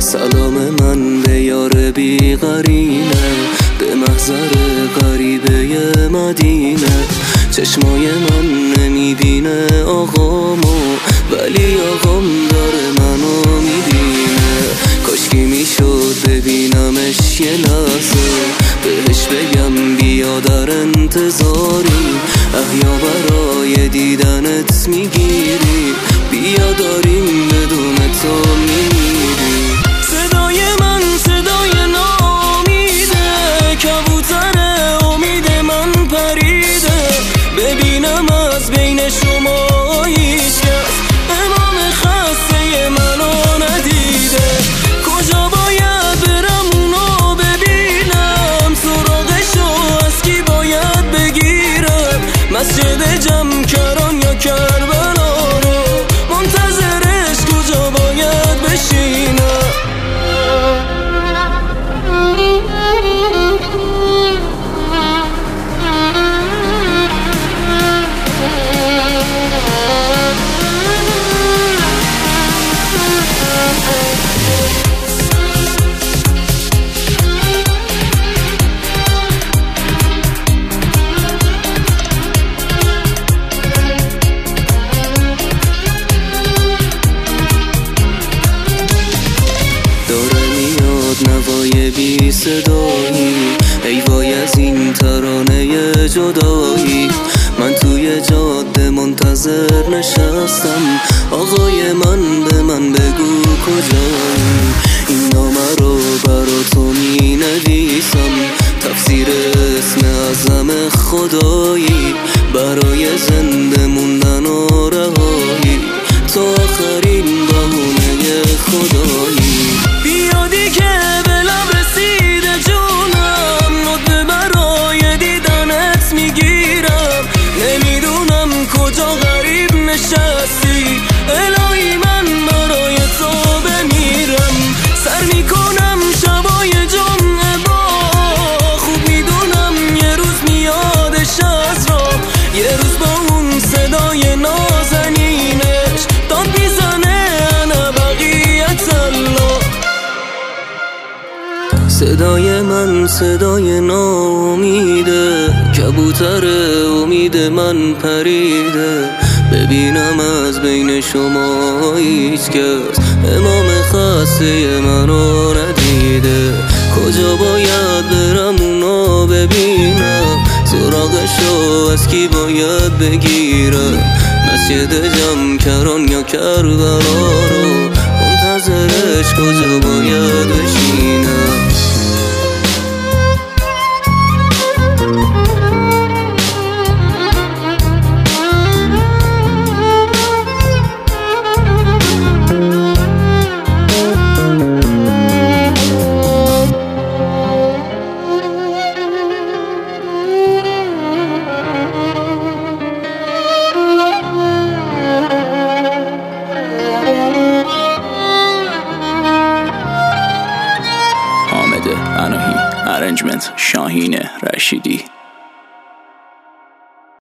سلام من به یار بی قرینه، به محضر غریبه مدینه. چشمای من نمیبینه آقامو، ولی آقام داره منو میبینه. کاشکی میشد ببینمش یه لحظه، بهش بگم بیا در انتظاری. احیا برای دیدنت میگیری، بیا داریم بدون تو میمیری. صدای من صدای ناامیده، کبوتر امید من پریده. ببینم از بین شما هیچکس امام خسته منو ندیده. کجا باید برم اونو ببینم، سراغشو از کی باید بگیرم؟ مسجد جمکران یا کربلا رو منتظرش کجا باید بشینم؟ نوای بی صدایی، ای وای از این ترانه جدایی. من توی جاده منتظر نشستم، آقای من به من بگو کجایی. این نامه رو برا تو می نویسم، تفسیر اسم اعظم خدایی. برای زنده موندن و رهایی، تو آخرین بهونه خدایی. بیادی که به لب رسیده جونم، ندبه برای دیدنت میگیرم. نمیدونم کجا غریب نشستی، الهی من برای تو بمیرم. سر میکنم شبای جمعه با، خوب میدونم یه روز میادش از را. یه روز با اون صدای نازنینش داد میزنه انا بقیت الله. صدای من صدای ناامیده، کبوتر امید من پریده. ببینم از بین شما هیچکس امام خسته منو ندیده. کجا باید برم اونو ببینم، سراغشو از کی باید بگیرم؟ مسجد جمکران یا کربلا رو منتظرش کجا باید بشینم؟ اناهی ارنجمنت شاهین رشیدی.